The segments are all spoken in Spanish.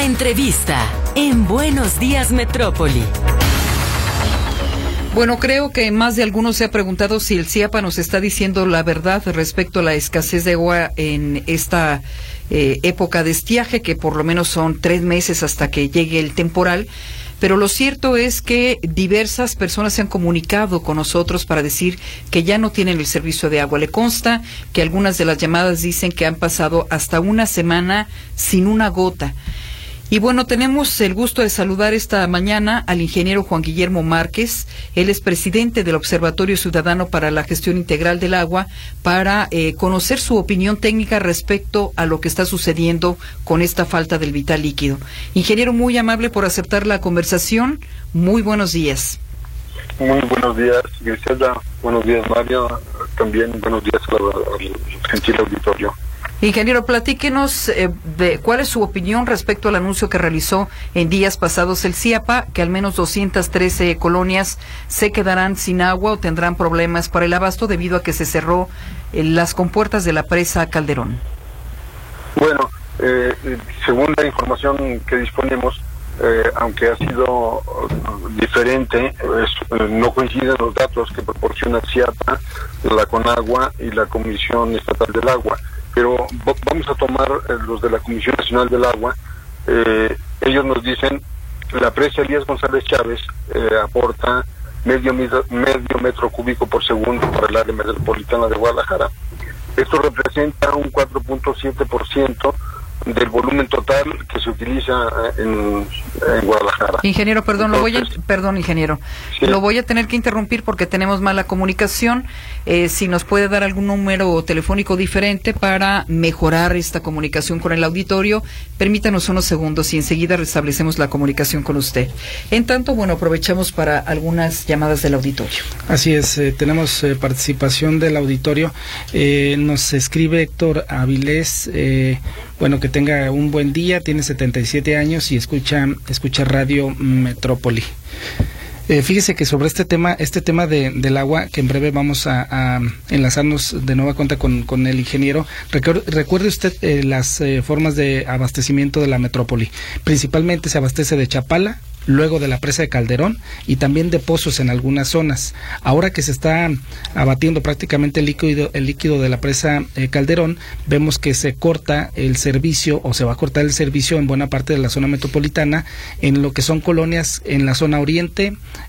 La entrevista en Buenos Días Metrópoli. Bueno, creo que más de algunos se ha preguntado si el CIAPA nos está diciendo la verdad respecto a la escasez de agua en esta época de estiaje, que por lo menos son 3 meses hasta que llegue el temporal. Pero lo cierto es que diversas personas se han comunicado con nosotros para decir que ya no tienen el servicio de agua. Le consta que algunas de las llamadas dicen que han pasado hasta una semana sin una gota. Y bueno, tenemos el gusto de saludar esta mañana al ingeniero Juan Guillermo Márquez. Él es presidente del Observatorio Ciudadano para la Gestión Integral del Agua, para conocer su opinión técnica respecto a lo que está sucediendo con esta falta del vital líquido. Ingeniero, muy amable por aceptar la conversación. Muy buenos días. Muy buenos días, Griselda. Buenos días, Mario. También buenos días al gentil auditorio. Ingeniero, platíquenos de cuál es su opinión respecto al anuncio que realizó en días pasados el CIAPA, que al menos 213 colonias se quedarán sin agua o tendrán problemas para el abasto debido a que se cerró las compuertas de la presa Calderón. Bueno, según la información que disponemos, aunque ha sido diferente, no coinciden los datos que proporciona el CIAPA, la CONAGUA y la Comisión Estatal del Agua. Pero vamos a tomar los de la Comisión Nacional del Agua. Ellos nos dicen, la presa Elías González Chávez aporta medio metro cúbico por segundo para el área metropolitana de Guadalajara. Esto representa un 4.7% del volumen total que se utiliza en Guadalajara. Ingeniero, perdón, ingeniero, sí. Lo voy a tener que interrumpir porque tenemos mala comunicación. Si nos puede dar algún número telefónico diferente para mejorar esta comunicación con el auditorio, permítanos unos segundos y enseguida restablecemos la comunicación con usted. En tanto, bueno, aprovechamos para algunas llamadas del auditorio. Así es, tenemos participación del auditorio. Nos escribe Héctor Avilés, bueno, que tenga un buen día, tiene 77 años y escucha Radio Metrópoli. Fíjese que sobre este tema del agua, que en breve vamos a enlazarnos de nueva cuenta con el ingeniero. Recuerde usted las formas de abastecimiento de la metrópoli. Principalmente se abastece de Chapala, luego de la presa de Calderón y también de pozos en algunas zonas. Ahora que se está abatiendo prácticamente el líquido de la presa Calderón, vemos que se corta el servicio, o se va a cortar el servicio en buena parte de la zona metropolitana, en lo que son colonias en la zona oriente,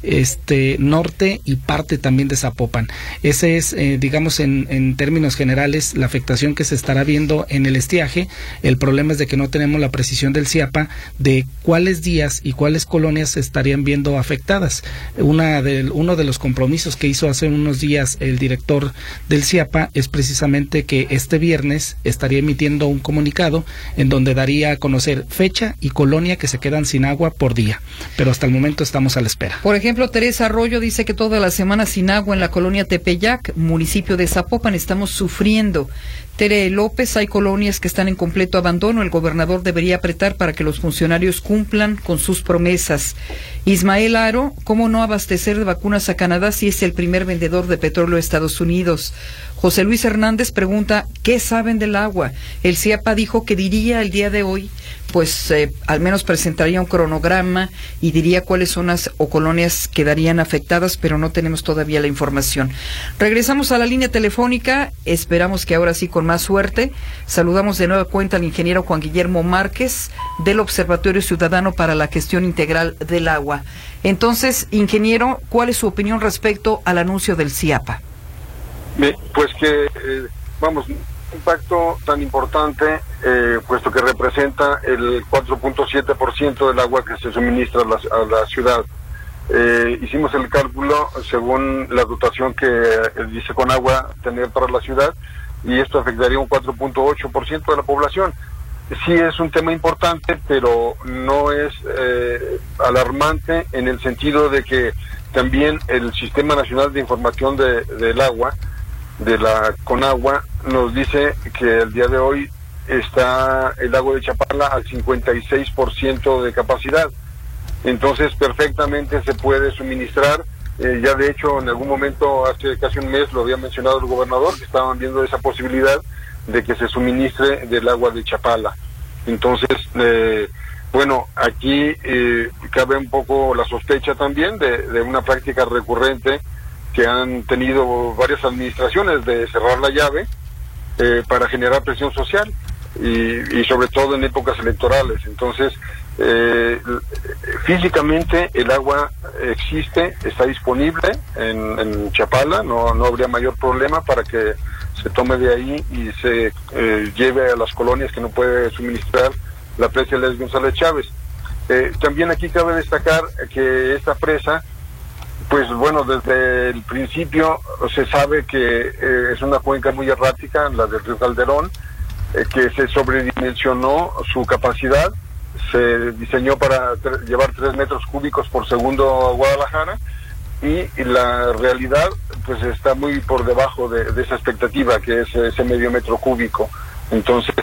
norte y parte también de Zapopan. Ese es, digamos, en términos generales, la afectación que se estará viendo en el estiaje. El problema es de que no tenemos la precisión del CIAPA de cuáles días y cuáles colonias se estarían viendo afectadas. Uno de los compromisos que hizo hace unos días el director del CIAPA es precisamente que este viernes estaría emitiendo un comunicado en donde daría a conocer fecha y colonia que se quedan sin agua por día, pero hasta el momento estamos a la espera. Por ejemplo, Teresa Arroyo dice que toda la semana sin agua en la colonia Tepeyac, municipio de Zapopan, estamos sufriendo. Tere López, hay colonias que están en completo abandono, el gobernador debería apretar para que los funcionarios cumplan con sus promesas. Ismael Aro, ¿cómo no abastecer de vacunas a Canadá si es el primer vendedor de petróleo de Estados Unidos? José Luis Hernández pregunta, ¿qué saben del agua? El CIAPA dijo que diría el día de hoy, pues al menos presentaría un cronograma y diría cuáles zonas o colonias quedarían afectadas, pero no tenemos todavía la información. Regresamos a la línea telefónica, esperamos que ahora sí con más suerte. Saludamos de nueva cuenta al ingeniero Juan Guillermo Márquez del Observatorio Ciudadano para la Gestión Integral del Agua. Entonces, ingeniero, ¿cuál es su opinión respecto al anuncio del CIAPA? Pues que, un impacto tan importante, puesto que representa el 4.7% del agua que se suministra a la ciudad. Hicimos el cálculo según la dotación que dice Conagua tener para la ciudad, y esto afectaría un 4.8% de la población. Sí es un tema importante, pero no es alarmante en el sentido de que también el Sistema Nacional de Información del Agua, de la Conagua, nos dice que el día de hoy está el lago de Chapala al 56% de capacidad. Entonces perfectamente se puede suministrar. Ya de hecho en algún momento, hace casi un mes, lo había mencionado el gobernador, que estaban viendo esa posibilidad de que se suministre del agua de Chapala. Entonces Bueno, aquí cabe un poco la sospecha también de una práctica recurrente que han tenido varias administraciones de cerrar la llave para generar presión social y sobre todo en épocas electorales. Entonces, físicamente el agua existe, está disponible en Chapala, no habría mayor problema para que se tome de ahí y se lleve a las colonias que no puede suministrar la presa Les González Chávez. También aquí cabe destacar que esta presa, pues bueno, desde el principio se sabe que es una cuenca muy errática, la del río Calderón, que se sobredimensionó su capacidad, se diseñó para llevar 3 metros cúbicos por segundo a Guadalajara, y la realidad pues está muy por debajo de esa expectativa, que es ese medio metro cúbico. Entonces,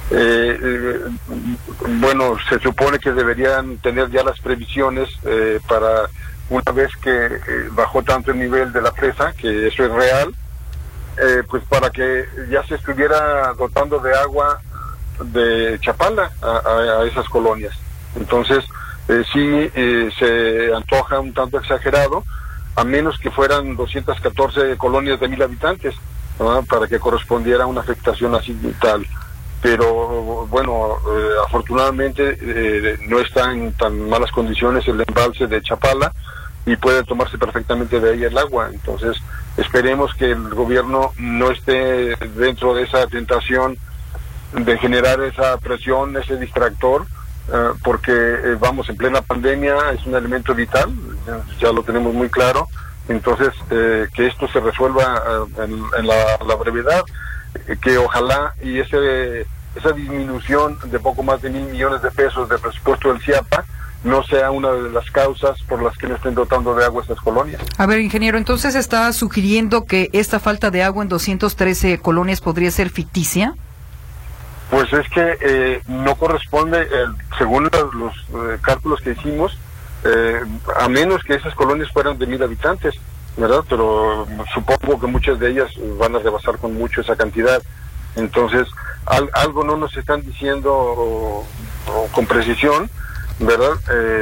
bueno, se supone que deberían tener ya las previsiones para una vez que bajó tanto el nivel de la presa, que eso es real, pues para que ya se estuviera dotando de agua de Chapala a esas colonias. Entonces, sí se antoja un tanto exagerado, a menos que fueran 214 colonias de 1,000 habitantes, ¿no?, para que correspondiera a una afectación así tal. Pero bueno, afortunadamente no está en tan malas condiciones el embalse de Chapala y puede tomarse perfectamente de ahí el agua. Entonces esperemos que el gobierno no esté dentro de esa tentación de generar esa presión, ese distractor, porque vamos, en plena pandemia es un elemento vital, ya lo tenemos muy claro. Entonces que esto se resuelva en la brevedad, que ojalá y esa disminución de poco más de 1,000 millones de pesos de presupuesto del CIAPA no sea una de las causas por las que no estén dotando de agua estas colonias. A ver, ingeniero, entonces está sugiriendo que esta falta de agua en 213 colonias podría ser ficticia. Pues es que no corresponde, según los cálculos que hicimos, a menos que esas colonias fueran de 1,000 habitantes, ¿verdad? Pero supongo que muchas de ellas van a rebasar con mucho esa cantidad. Entonces, algo no nos están diciendo o con precisión, ¿verdad?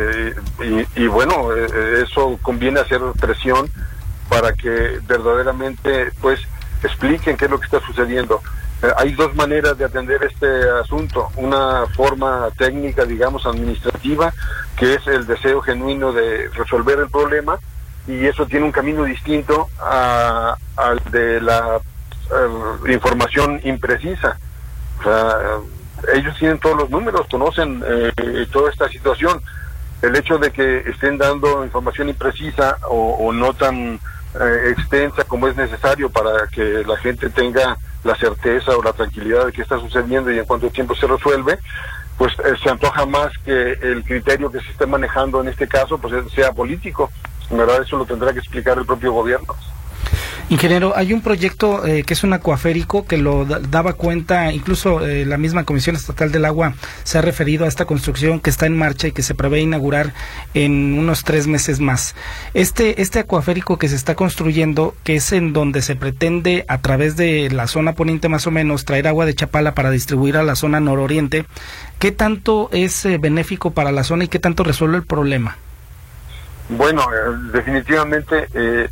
Y bueno, eso conviene hacer presión para que verdaderamente pues expliquen qué es lo que está sucediendo. Hay dos maneras de atender este asunto: una forma técnica, digamos, administrativa, que es el deseo genuino de resolver el problema, y eso tiene un camino distinto al de la información imprecisa. O sea, ellos tienen todos los números, conocen toda esta situación. El hecho de que estén dando información imprecisa o no tan extensa como es necesario para que la gente tenga la certeza o la tranquilidad de qué está sucediendo y en cuánto tiempo se resuelve, pues se antoja más que el criterio que se esté manejando en este caso pues sea político. En verdad, eso lo tendrá que explicar el propio gobierno. Ingeniero, hay un proyecto que es un acuaférico que lo daba cuenta, incluso la misma Comisión Estatal del Agua se ha referido a esta construcción que está en marcha y que se prevé inaugurar en unos 3 meses más. Este acuaférico que se está construyendo, que es en donde se pretende a través de la zona poniente más o menos traer agua de Chapala para distribuir a la zona nororiente, ¿qué tanto es benéfico para la zona y qué tanto resuelve el problema? Bueno, definitivamente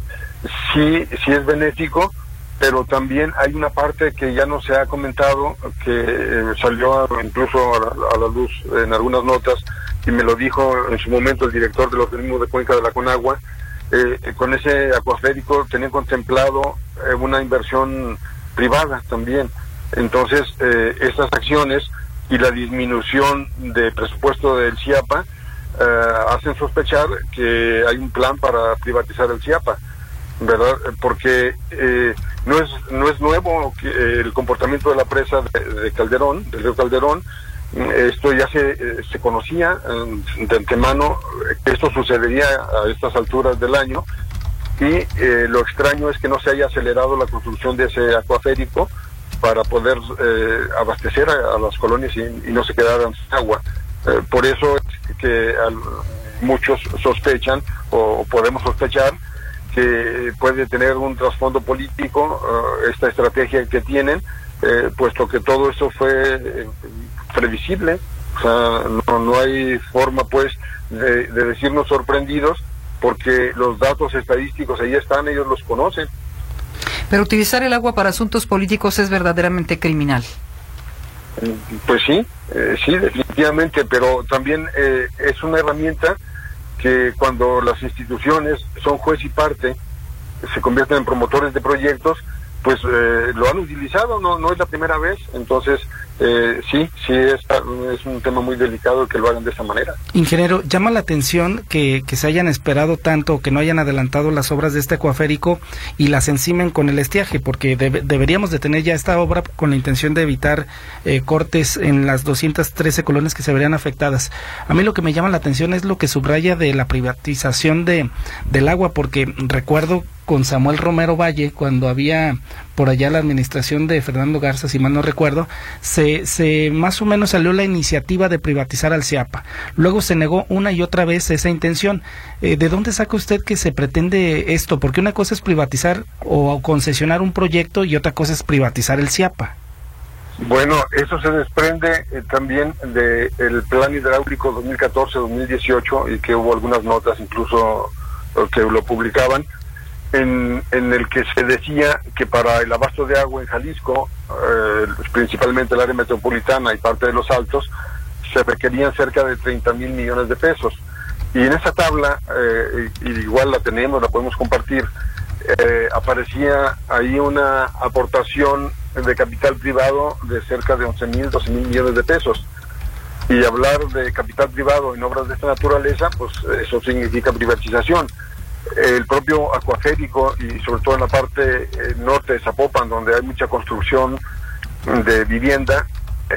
sí es benéfico, pero también hay una parte que ya no se ha comentado, que salió incluso a la luz en algunas notas, y me lo dijo en su momento el director del organismo de cuenca de la Conagua. Con ese acuaférico tenían contemplado una inversión privada también. Entonces, estas acciones y la disminución de presupuesto del CIAPA hacen sospechar que hay un plan para privatizar el CIAPA, ¿verdad? Porque no es nuevo que el comportamiento de la presa de Calderón, del río Calderón. Esto ya se conocía de antemano, que esto sucedería a estas alturas del año, y lo extraño es que no se haya acelerado la construcción de ese acuaférico para poder abastecer a las colonias y no se quedaran sin agua. Por eso es que muchos sospechan, o podemos sospechar, que puede tener un trasfondo político esta estrategia que tienen, puesto que todo eso fue previsible, O sea, no hay forma, pues, de decirnos sorprendidos, porque los datos estadísticos ahí están, ellos los conocen. Pero utilizar el agua para asuntos políticos es verdaderamente criminal. Pues sí, definitivamente, pero también es una herramienta que cuando las instituciones son juez y parte, se convierten en promotores de proyectos, pues lo han utilizado, no es la primera vez. Entonces sí es un tema muy delicado que lo hagan de esa manera. Ingeniero, llama la atención que se hayan esperado tanto, que no hayan adelantado las obras de este acuaférico y las encimen con el estiaje, porque deberíamos de tener ya esta obra con la intención de evitar cortes en las 213 colonias que se verían afectadas. A mí lo que me llama la atención es lo que subraya de la privatización del agua, porque recuerdo con Samuel Romero Valle, cuando había por allá la administración de Fernando Garza, si mal no recuerdo, se más o menos salió la iniciativa de privatizar al CIAPA. Luego se negó una y otra vez esa intención. ¿De dónde saca usted que se pretende esto? Porque una cosa es privatizar o concesionar un proyecto y otra cosa es privatizar el CIAPA. Bueno, eso se desprende también del Plan Hidráulico 2014-2018, y que hubo algunas notas incluso que lo publicaban, en el que se decía que para el abasto de agua en Jalisco, principalmente el área metropolitana y parte de los Altos, se requerían cerca de 30,000 millones de pesos. Y en esa tabla, igual la tenemos, la podemos compartir, aparecía ahí una aportación de capital privado de cerca de 11,000, 12,000 millones de pesos. Y hablar de capital privado en obras de esta naturaleza, pues eso significa privatización. El propio acuaférico, y sobre todo en la parte norte de Zapopan, donde hay mucha construcción de vivienda,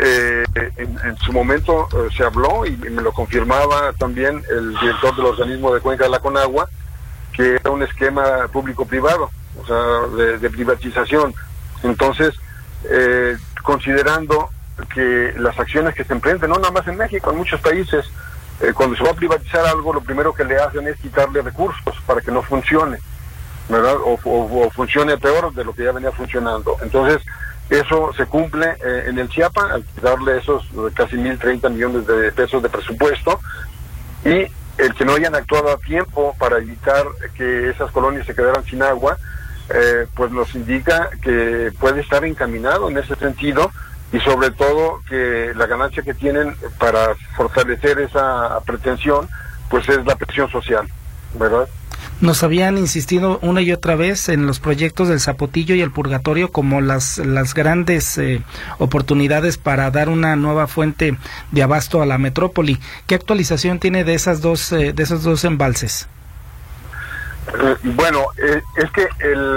en su momento se habló, y me lo confirmaba también el director del organismo de Cuenca de la Conagua, que era un esquema público-privado, o sea, de privatización. Entonces, considerando que las acciones que se emprenden, no nada más en México, en muchos países, cuando se va a privatizar algo, lo primero que le hacen es quitarle recursos para que no funcione, ¿verdad? O funcione peor de lo que ya venía funcionando. Entonces, eso se cumple en el CIAPA, al quitarle esos casi 1,030 millones de pesos de presupuesto, y el que no hayan actuado a tiempo para evitar que esas colonias se quedaran sin agua, pues nos indica que puede estar encaminado en ese sentido, y sobre todo que la ganancia que tienen para fortalecer esa pretensión, pues es la presión social, ¿verdad? Nos habían insistido una y otra vez en los proyectos del Zapotillo y el Purgatorio como las grandes oportunidades para dar una nueva fuente de abasto a la metrópoli. ¿Qué actualización tiene de esos dos embalses? Bueno, es que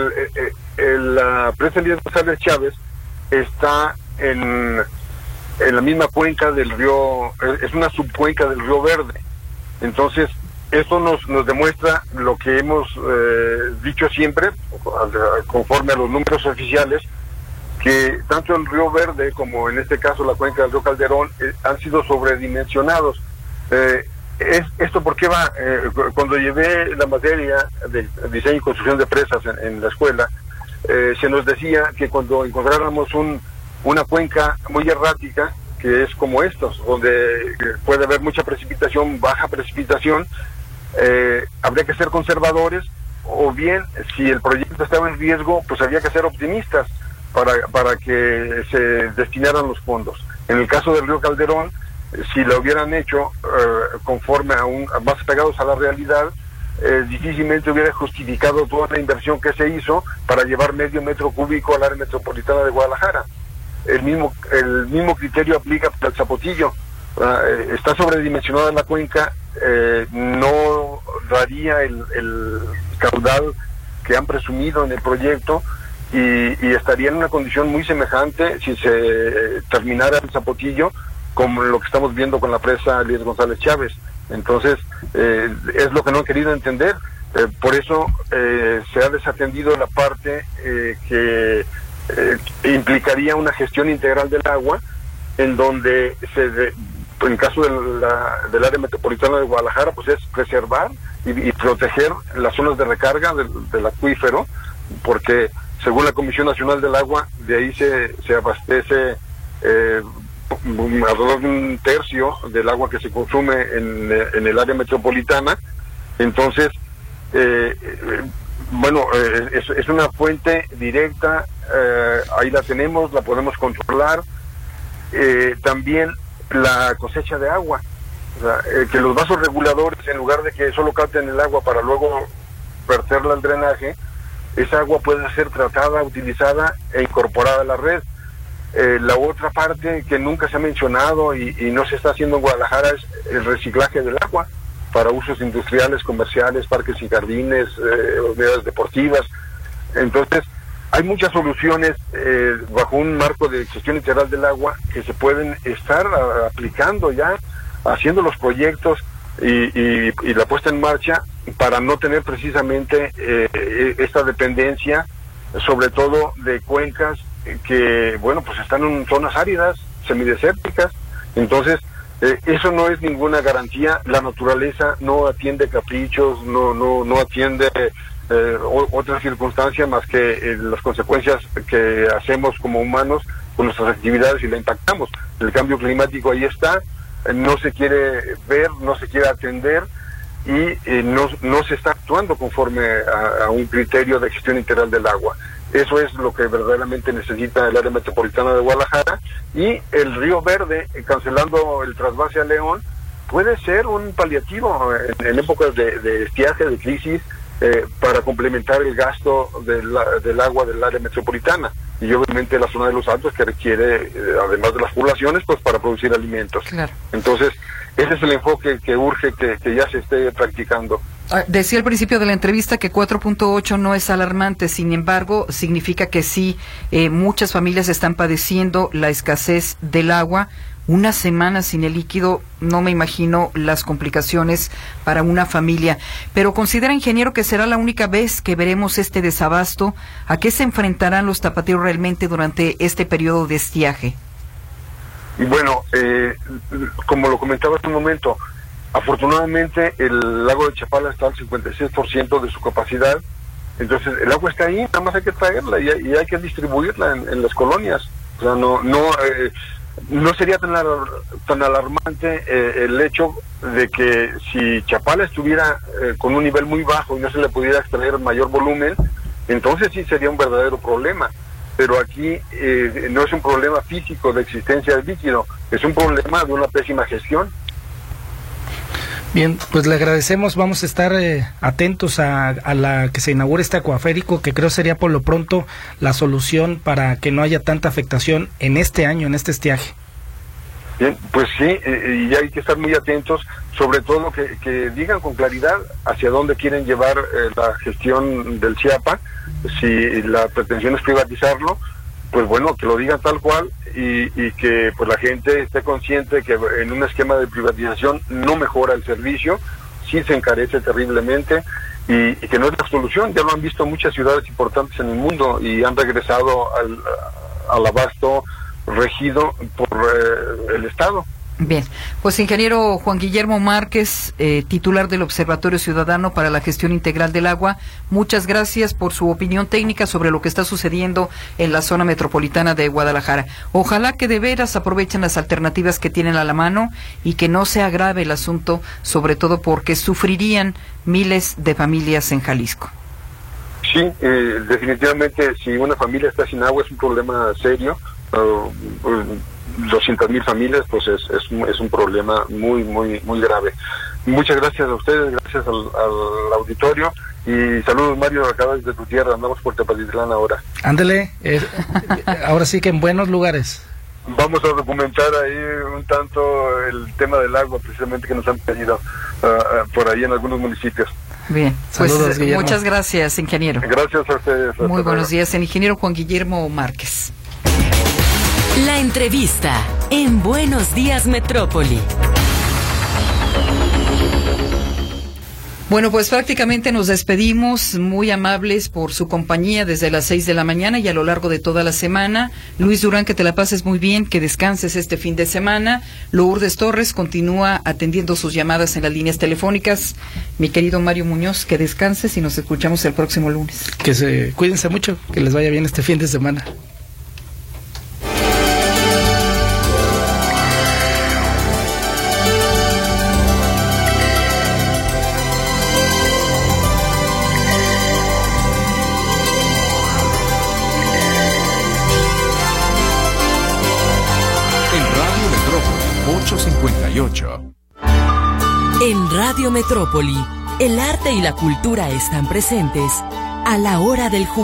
la presa Elías González Chávez está en la misma cuenca del río, es una subcuenca del río Verde. Entonces, eso nos demuestra lo que hemos dicho siempre, conforme a los números oficiales, que tanto el río Verde como en este caso la cuenca del río Calderón han sido sobredimensionados. ¿Esto por qué va? Cuando llevé la materia de diseño y construcción de presas en la escuela, se nos decía que cuando encontráramos una cuenca muy errática, que es como estos, donde puede haber mucha precipitación, baja precipitación, habría que ser conservadores, o bien, si el proyecto estaba en riesgo, pues había que ser optimistas para que se destinaran los fondos. En el caso del río Calderón, si lo hubieran hecho conforme más pegados a la realidad, difícilmente hubiera justificado toda la inversión que se hizo para llevar medio metro cúbico al área metropolitana de Guadalajara. El mismo criterio aplica para el Zapotillo. Está sobredimensionada la cuenca, no daría el caudal que han presumido en el proyecto, y estaría en una condición muy semejante si se terminara el Zapotillo, como lo que estamos viendo con la presa Elías González Chávez. Entonces, es lo que no han querido entender. Por eso se ha desatendido la parte que implicaría una gestión integral del agua, en donde en el caso del área metropolitana de Guadalajara, pues es preservar y proteger las zonas de recarga del acuífero, porque según la Comisión Nacional del Agua, de ahí se abastece alrededor de un tercio del agua que se consume en el área metropolitana. Entonces, es una fuente directa, ahí la tenemos, la podemos controlar. También la cosecha de agua, o sea, que los vasos reguladores, en lugar de que solo capten el agua para luego verterla al drenaje, esa agua puede ser tratada, utilizada e incorporada a la red. La otra parte que nunca se ha mencionado y no se está haciendo en Guadalajara es el reciclaje del agua para usos industriales, comerciales, parques y jardines, unidades deportivas. Entonces, hay muchas soluciones bajo un marco de gestión integral del agua que se pueden estar aplicando ya, haciendo los proyectos y la puesta en marcha para no tener precisamente esta dependencia, sobre todo de cuencas que, pues están en zonas áridas, semidesérticas. Entonces, eso no es ninguna garantía. La naturaleza no atiende caprichos, no atiende otra circunstancia más que las consecuencias que hacemos como humanos con nuestras actividades y la impactamos. El cambio climático ahí está, no se quiere ver, no se quiere atender y no se está actuando conforme a un criterio de gestión integral del agua. Eso es lo que verdaderamente necesita el área metropolitana de Guadalajara, y el Río Verde, cancelando el trasvase a León, puede ser un paliativo en épocas de estiaje, de crisis, para complementar el gasto del agua del área metropolitana, y obviamente la zona de los Altos, que requiere, además de las poblaciones, pues para producir alimentos. Claro. Entonces, ese es el enfoque que urge que ya se esté practicando. Decía al principio de la entrevista que 4.8 no es alarmante, sin embargo, significa que sí, muchas familias están padeciendo la escasez del agua. Una semana sin el líquido, no me imagino las complicaciones para una familia. Pero ¿considera, ingeniero, que será la única vez que veremos este desabasto? ¿A qué se enfrentarán los tapatíos realmente durante este periodo de estiaje? Bueno, como lo comentaba hace un momento, afortunadamente el lago de Chapala está al 56% de su capacidad. Entonces el agua está ahí, nada más hay que traerla y hay que distribuirla en las colonias. O sea, no sería tan alarmante el hecho de que si Chapala estuviera con un nivel muy bajo y no se le pudiera extraer mayor volumen, entonces sí sería un verdadero problema. Pero aquí no es un problema físico de existencia del líquido, es un problema de una pésima gestión. Bien, pues le agradecemos, vamos a estar atentos a la que se inaugure este acuaférico, que creo sería por lo pronto la solución para que no haya tanta afectación en este año, en este estiaje. Bien, pues sí, y hay que estar muy atentos, sobre todo que digan con claridad hacia dónde quieren llevar la gestión del Chiapa. Si la pretensión es privatizarlo, pues bueno, que lo digan tal cual y que pues la gente esté consciente que en un esquema de privatización no mejora el servicio, sí se encarece terriblemente y que no es la solución. Ya lo han visto muchas ciudades importantes en el mundo y han regresado al abasto regido por el Estado. Bien, pues ingeniero Juan Guillermo Márquez, titular del Observatorio Ciudadano para la Gestión Integral del Agua, muchas gracias por su opinión técnica sobre lo que está sucediendo en la zona metropolitana de Guadalajara. Ojalá que de veras aprovechen las alternativas que tienen a la mano y que no se agrave el asunto, sobre todo porque sufrirían miles de familias en Jalisco. Sí, definitivamente si una familia está sin agua es un problema serio. 200,000 familias, pues es un problema muy grave. Muchas gracias a ustedes, gracias al auditorio y saludos, Mario, acá desde tu tierra, andamos por Tepatitlán ahora. Ándele, ahora sí que en buenos lugares. Vamos a documentar ahí un tanto el tema del agua, precisamente, que nos han pedido por ahí en algunos municipios. Bien, pues saludos, muchas gracias, ingeniero. Gracias a ustedes. Muy buenos días, el ingeniero Juan Guillermo Márquez. La entrevista en Buenos Días Metrópoli. Bueno, pues prácticamente nos despedimos, muy amables por su compañía desde las 6 de la mañana y a lo largo de toda la semana. Luis Durán, que te la pases muy bien, que descanses este fin de semana. Lourdes Torres continúa atendiendo sus llamadas en las líneas telefónicas. Mi querido Mario Muñoz, que descanses y nos escuchamos el próximo lunes. Cuídense mucho, que les vaya bien este fin de semana. 6858. En Radio Metrópoli, el arte y la cultura están presentes a la hora del jugo.